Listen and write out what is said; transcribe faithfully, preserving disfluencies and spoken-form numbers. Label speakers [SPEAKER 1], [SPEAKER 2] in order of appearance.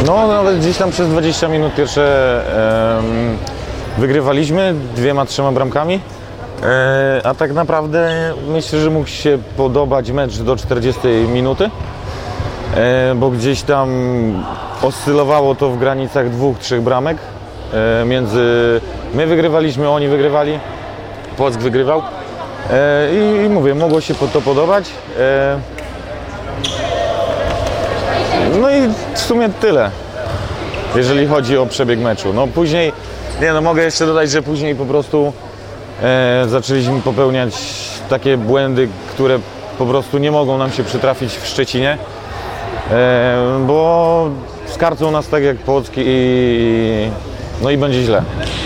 [SPEAKER 1] No nawet gdzieś tam przez dwadzieścia minut pierwsze em, wygrywaliśmy dwiema, trzema bramkami. E, a tak naprawdę myślę, że mógł się podobać mecz do czterdziestej minuty, e, bo gdzieś tam oscylowało to w granicach dwóch, trzech bramek. E, między my wygrywaliśmy, oni wygrywali, Płock wygrywał. E, i, I mówię, mogło się to podobać. E, no i w sumie tyle, jeżeli chodzi o przebieg meczu. No później, nie no mogę jeszcze dodać, że później po prostu E, zaczęliśmy popełniać takie błędy, które po prostu nie mogą nam się przytrafić w Szczecinie, e, bo skarcą nas tak jak Płock i, no i będzie źle.